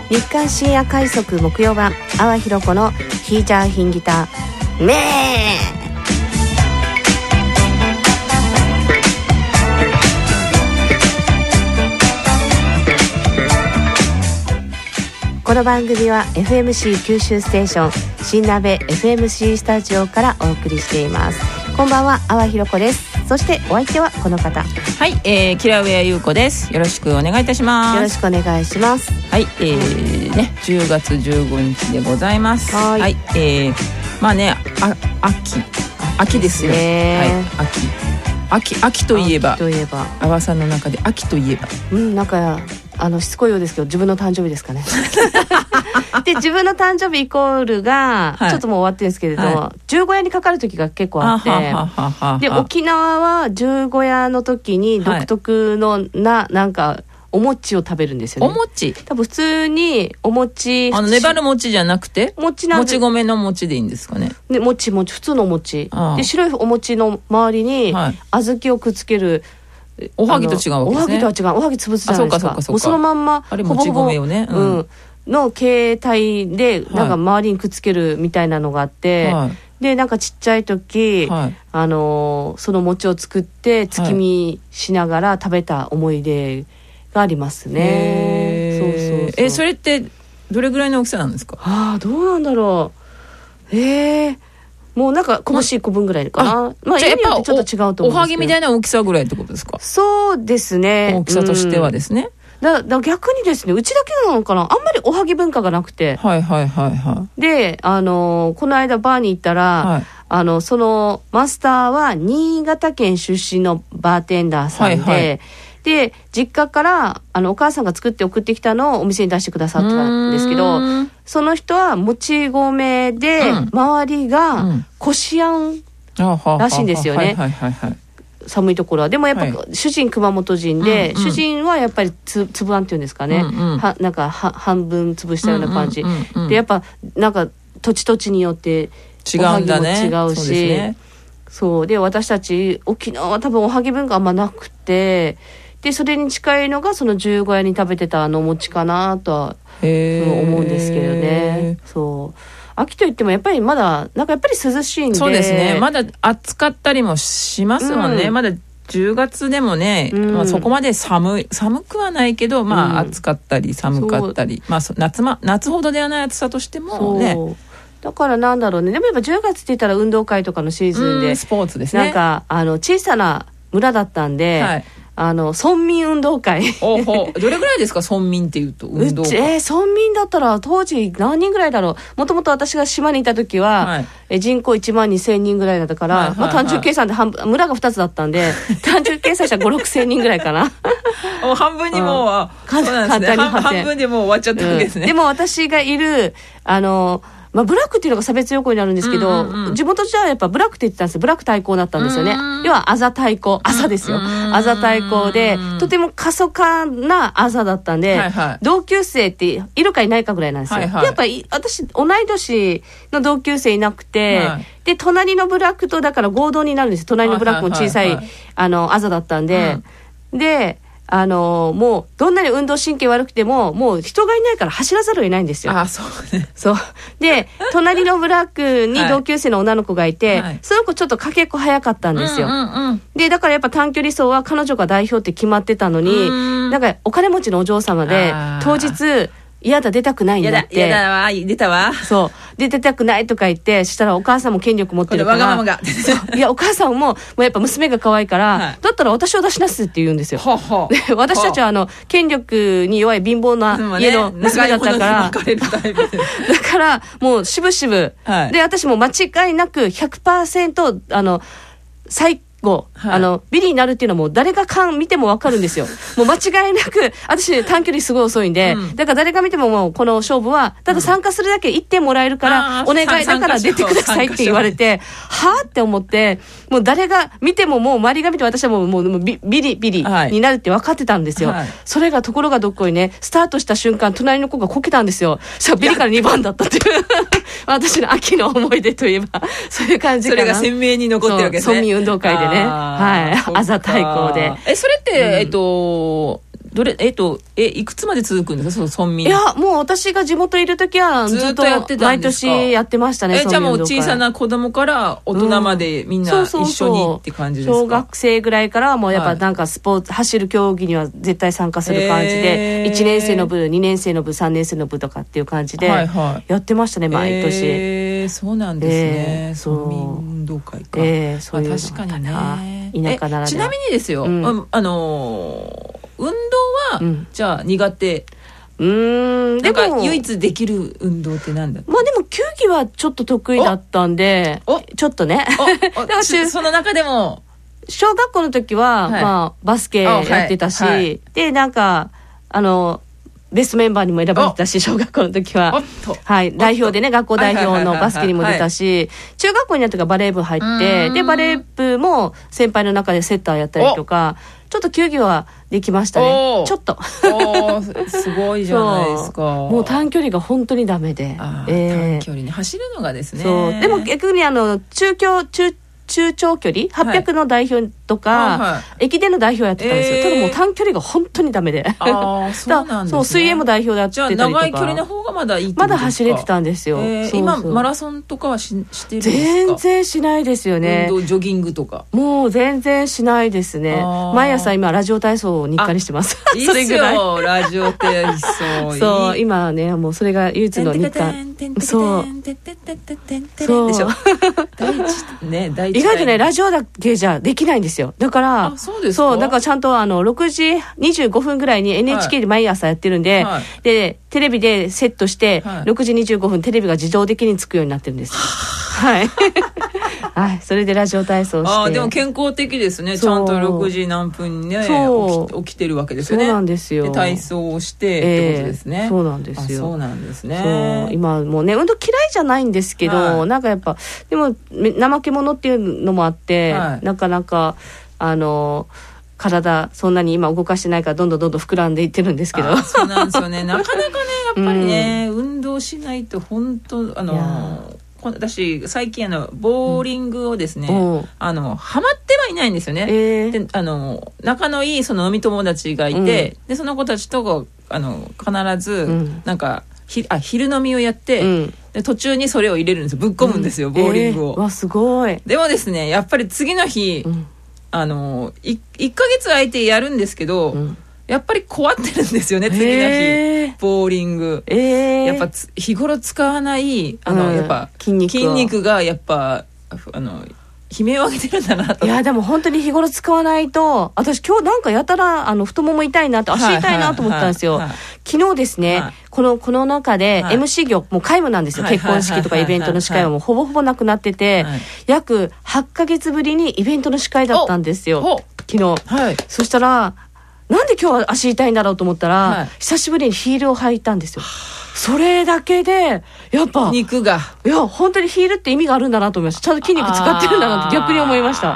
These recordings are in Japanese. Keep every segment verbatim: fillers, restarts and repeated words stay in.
日刊深夜快速木曜版、阿波ひろ子のヒージャーヒンギターめー。この番組は エフエムシー 九州ステーション新鍋 エフエムシー スタジオからお送りしています。こんばんは、阿波ひろ子です。そしてお相手はこの方。 はい、えー、キラウェア優子です。よろしくお願いいたします。 よろしくお願いします。 はい、えー、ね、じゅうがつじゅうごにちでございます。 はい、 はい、えー、まあね、あ秋秋ですよ。 ね、 はい、秋秋秋といえば、 秋といえば、 阿波さんの中で秋といえば、 うん、なんかあのしつこいようですけど、自分の誕生日ですかね。で、自分の誕生日イコールが、はい、ちょっともう終わってるんですけれど、はい、十五夜にかかる時が結構あって、 ははははで、沖縄は十五夜の時に独特のな、はい、なんかお餅を食べるんですよね。 お餅、 多分普通にお餅、 あの粘る餅じゃなくて餅なんで、 もち米の餅でいいんですかね。 で、餅餅普通のお餅で、白いお餅の周りに小豆をくっつける、 おはぎと違うわけですね。 おはぎとは違う。おはぎ潰すじゃないですか。 あ、そうかそうかそうか。 もうそのまんまあれもち米をね、 ほぼほぼ、うん、の形態でなんか周りにくっつけるみたいなのがあって、はい、でなんかちっちゃい時、はい、あのその餅を作って月見しながら食べた思い出がありますね。そうそうそう。 え、それってどれぐらいの大きさなんですか？ ああ、どうなんだろう。えーもうなんか拳一個分ぐらいかな。あ、まあ、家によってちょっと違うと思うんですけど。 おはぎみたいな大きさぐらいってことですか？ そうですね。 大きさとしてはですね。 うん、だだ逆にですね、うちだけなのかな、あんまりおはぎ文化がなくて。 はいはいはいはい。 で、あのこの間バーに行ったら、はい、あのそのマスターは新潟県出身のバーテンダーさんで、はいはい、で実家からあのお母さんが作って送ってきたのをお店に出してくださってたんですけど、その人はもち米で、うん、周りがこしあんらしいんですよね。寒いところはでもやっぱ、はい、主人熊本人で、うんうん、主人はやっぱりつ粒あんっていうんですかね、うんうん、はなんかは半分潰したような感じ、うんうんうんうん、でやっぱなんか土地土地によっておはぎも違うし、そうですね。そうで、私たち沖縄は多分おはぎ文化あんまなくて、でそれに近いのがその十五夜に食べてたあの餅かなとは思うんですけどね。そう秋といってもやっぱりまだなんかやっぱり涼しいんで、 そうですね、まだ暑かったりもしますもんね、うん、まだじゅうがつでもね、うん、まあ、そこまで寒い寒くはないけど、まあ、暑かったり寒かったり、まあ、夏, ま夏ほどではない暑さとしてもね。 だからなんだろうね、でもやっぱじゅうがつって言ったら運動会とかのシーズンで、 スポーツですね。 なんかあの小さな村だったんで、はい、あの村民運動会おほどれぐらいですか？村民っていうと運動会、 えー、村民だったら当時何人ぐらいだろう。もともと私が島にいた時は、はい、え人口いちまんにせんにんぐらいだったから、はいはいはい、まあ、単純計算で半分、村がふたつだったんで単純計算したらご、ろくせんにんぐらいかな。 もう半分にもう、うん、そうなんですね、半, 半分でもう終わっちゃったわけですね、 うん、でも私がいるあのまあ、ブラックっていうのが差別用語になるんですけど、うんうんうん、地元じゃやっぱブラックって言ってたんですよ。ブラック対抗だったんですよね。要はあざ対抗、あざですよ。あざ対抗でとても過疎化なあざだったんで、はいはい、同級生っているかいないかぐらいなんですよ、はいはい、でやっぱり私同い年の同級生いなくて、はい、で隣のブラックとだから合同になるんですよ。隣のブラックも小さい、はいはいはい、あのあざだったんで、うん、であのもうどんなに運動神経悪くてももう人がいないから走らざるを得ないんですよ。 あ、そうね。 そうで隣のブラックに同級生の女の子がいて、はい、その子ちょっとかけっこ早かったんですよ、うんうんうん、でだからやっぱ短距離走は彼女が代表って決まってたのに、なんかお金持ちのお嬢様で当日嫌だ出たくないんだって。 嫌だ、嫌だわ、出たわ。 そうで出たくないとか言って、したらお母さんも権力持ってるから、 わがままがいやお母さんももうやっぱ娘が可愛いから、はい、だったら私を出しなすって言うんですよ。 ほほで私たちはあの権力に弱い貧乏な家の娘だったから、ね、だからもうしぶしぶ、はい、で私も間違いなく ひゃくパーセント あの最はい、あのビリになるっていうのはもう誰が勘見ても分かるんですよ。もう間違いなく私短距離すごい遅いんで、うん、だから誰が見てももうこの勝負はただ参加するだけいってんもらえるから、うん、お願いだから出てくださいって言われて、はぁって思って、もう誰が見てももう周りが見て私はもう、もうビリビリになるって分かってたんですよ、はい、それがところがどっこいね、スタートした瞬間隣の子がこけたんですよ。そビリからにばんだったっていう私の秋の思い出といえばそういう感じかな。 それが鮮明に残ってるわけですね。 村民運動会でね、はい、あざ対抗で。 えそれって、うん、えっとどれえっとえいくつまで続くんですか、その村民。 いやもう私が地元いる時はずっと毎年やってましたね。 えじゃあもう小さな子供から大人までみんな一緒にって感じですか。 小学生ぐらいからもうやっぱなんかスポーツ、はい、走る競技には絶対参加する感じで、いちねん生の部にねん生の部さんねん生の部とかっていう感じでやってましたね、毎年。 えー、そうなんですね。 えー、 村民運動会か、 えー、そういうの確かにね。 田舎ならでは。 ちなみにですよ、うん、あのー運動は、うん、じゃあ苦手。 うーん、 でもなんか唯一できる運動ってなんだ。 まあでも球技はちょっと得意だったんで、ちょっとね。 だからその中でも小学校の時は、はい、まあバスケやってたし、はいはい、でなんかあのベストメンバーにも選ばれてたし、小学校の時は、はい、代表でね、学校代表のバスケにも出たし、中学校になってからバレー部入って、でバレー部も先輩の中でセッターやったりとか、ちょっと球技はできましたね。ちょっとおすごいじゃないですか。 もう短距離が本当にダメで、 えー、短距離に走るのがですね。 そうでも逆にあの中距中中長距離はっぴゃくの代表とか、はいはい、駅伝の代表やってたんですよ、えー、ただもう短距離が本当にダメで、 あそうなんですね。 そう水泳も代表でやってたりとか。 じゃあ長い距離の方がまだいいってことですか。 まだ走れてたんですよ、 えー、 そうそう今マラソンとかは し, してるんですか。 全然しないですよね。 運動ジョギングとかもう全然しないですね。毎朝今ラジオ体操を日課にしてます。 いいっすよラジオ体操そう今ねもうそれが唯一の日課。そうそうでしょ第一ね第一意外とねラジオだけじゃできないんですよ。だからあそうですか。 そうだからちゃんとあのろくじにじゅうごふんぐらいに エヌエイチケー で毎朝やってるんで、はい、でテレビでセットして、はい、ろくじにじゅうごふんテレビが自動的につくようになってるんですはいはい、それでラジオ体操して。 あでも健康的ですね。ちゃんとろくじ何分にね起き、起きてるわけですよね。 そうなんですよ。 で体操をしてってことですね、 えー、そうなんですよ。 そうなんですね。 そう今もうね運動嫌いじゃないんですけど、はい、なんかやっぱでも怠け者っていうのもあって、はい、なかなかあの体そんなに今動かしてないからどんどんどんどん膨らんでいってるんですけど。 そうなんですよね。なかなかねやっぱりね、うん、運動しないと本当あの私最近あのボーリングをですね、うん、あのハマってはいないんですよね、えー、であの仲のいいその飲み友達がいて、うん、でその子たちとあの必ず、うん、なんかひあ昼飲みをやって、うん、で途中にそれを入れるんですよ。ぶっ込むんですよ、うん、ボーリングを、 えー、わすごい。 でもですねやっぱり次の日、うん、あの い, いっかげつ空いてやるんですけど、うんやっぱり壊ってるんですよね次の日、えー、ボーリング、えー、やっぱ日頃使わないあの、うん、やっぱ筋 肉, 筋肉がやっぱあの悲鳴を上げてるんだなと。 いやでも本当に日頃使わないと私今日なんかやたらあの太もも痛いなって足痛いなと思ったんですよ、はいはいはい、昨日ですね、はい、このこの中で エムシー 業もう皆無なんですよ、はい、結婚式とかイベントの司会はもうほぼほぼなくなってて、はい、約はちかげつぶりにイベントの司会だったんですよ昨日、はい、そしたらなんで今日は足痛いんだろうと思ったら、はい、久しぶりにヒールを履いたんですよ。それだけでやっぱ肉がいや本当にヒールって意味があるんだなと思いました。ちゃんと筋肉使ってるんだなって逆に思いました。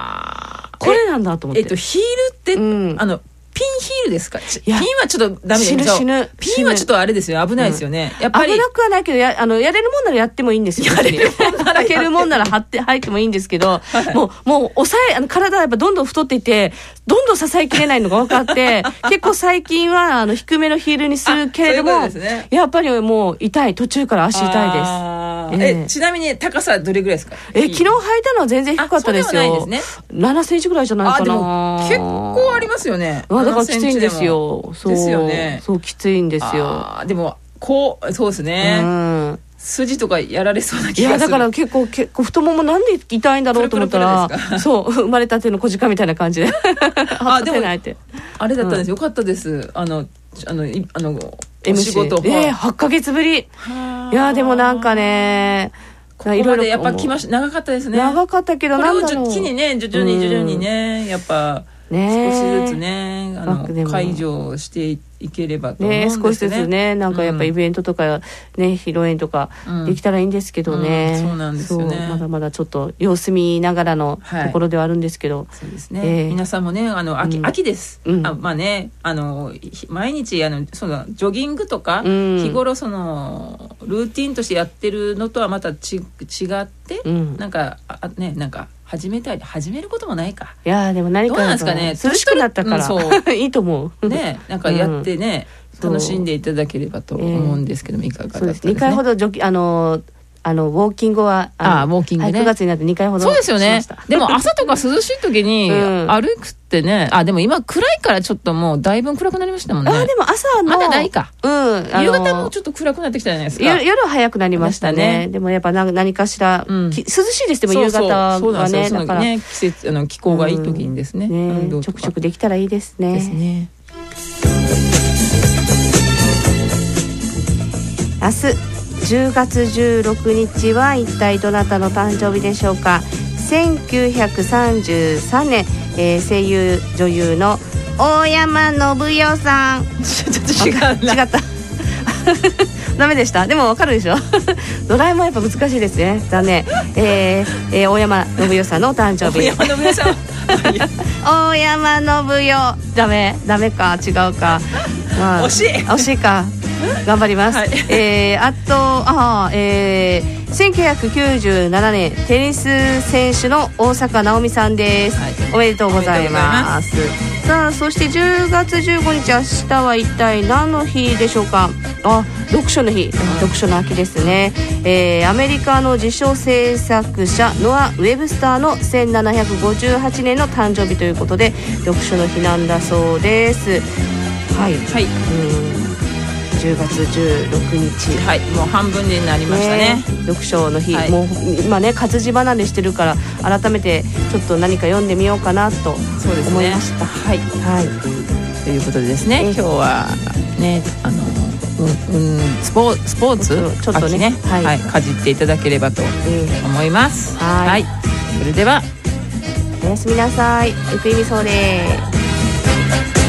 これなんだと思って。 えっとヒールって、うん、あのピンヒールですか。ピンはちょっとダメですよ。死ぬ死ぬ。ピンはちょっとあれですよ危ないですよね、うん、やっぱり危なくはないけど や, あのやれるもんならやってもいいんですよ。やれるもんならやれるもんなら入って入ってもいいんですけど、はい、もうもう抑えあの体はやっぱどんどん太っていてどんどん支えきれないのが分かって結構最近はあの低めのヒールにするけれども、ね、やっぱりもう痛い途中から足痛いです。 ええちなみに高さどれぐらいですか。 え昨日履いたのは全然低かったですよ。そうでもないですね。ななセンチぐらいじゃないかな。 あでも結構ありますよね。 だからきついんですよ。そうですよね。 そうきついんですよ。 あでもこうそうですね、うん、筋とかやられそうな気がする。いやだから結構結構太ももなんで痛いんだろうと思ったらプルプルプルそう生まれたての小鹿みたいな感じであでもあれだったんです、うん、よかったです。あのあのあのお仕事、 えー、はちかげつぶり。いやでもなんかねここまでやっぱ来ました。長かったですね。 長かったけどなんだろう。 これを機にね徐々に徐々にね、うん、やっぱね、少しずつねあの解除していければと思うんですね。 ね少しずつねなんかやっぱイベントとか、うん、ね披露宴とかできたらいいんですけどね、 うんうん、そうなんですよね。 まだまだちょっと様子見ながらのところではあるんですけど、はい、 そうですね、えー、皆さんもねあの 秋,、うん、秋です、うん、あまあねあの毎日あのそのジョギングとか、うん、日頃そのルーティンとしてやってるのとはまたち違って、うん、なんかあねなんか始めたい始めることもないか。 いやでも何かどうなんですかね、 涼しくなったから、 うん、 いいと思うね。なんかやってね、うん、楽しんでいただければと思うんですけども、えー、いかがだったですね。 にかいほどジョギあのあのウォーキングはああウォーキングね、 はい、くがつになってにかいほどそうですよね。でも朝とか涼しい時に歩くってね、うん、あでも今暗いからちょっともうだいぶ暗くなりましたもんね。 あでも朝のまだないか、 うん、 夕方もちょっと暗くなってきたじゃないですか。 夜は早くなりましたね。でもやっぱ何何かしら、うん、涼しいです。でも夕方はね、だからね、季節あの気候がいい時にですね、 うんね、ちょくちょくできたらいいですね。 ですね。 明日じゅうがつじゅうろくにちは一体どなたの誕生日でしょうか。せんきゅうひゃくさんじゅうさんねん、えー、声優女優の大山信代さん。 ちょっと違うな。 違ったダメでした。でもわかるでしょドラえもんやっぱ難しいですね。残念。えーえー、大山信代さんのお誕生日。 大山信代さん大山信代ダメダメか違うか、まあ、 惜しい惜しいか頑張ります、はい。えー、あとあ、えー、せんきゅうひゃくきゅうじゅうななねんテニス選手の大坂なおみさんです、はい、おめでとうございます。さあそしてじゅうがつじゅうごにち明日は一体何の日でしょうか。あ読書の日、うん、読書の秋ですね。えー、アメリカの辞書制作者ノア・ウェブスターのせんななひゃくごじゅうはちねんの誕生日ということで読書の日なんだそうです。はい、はい、うんじゅうがつじゅうろくにち、 はい、もう半分になりました ね, ね読書の日、はい、もう今ね活字離れしてるから改めてちょっと何か読んでみようかなと思いました。 はい、はい、ということでですね、今日はねあの、うんうん、スポー、スポーツちょっと ね, ね、はいはい、かじっていただければと思います、えー、はい、はい、それではおやすみなさい。ゆっくりみそうです。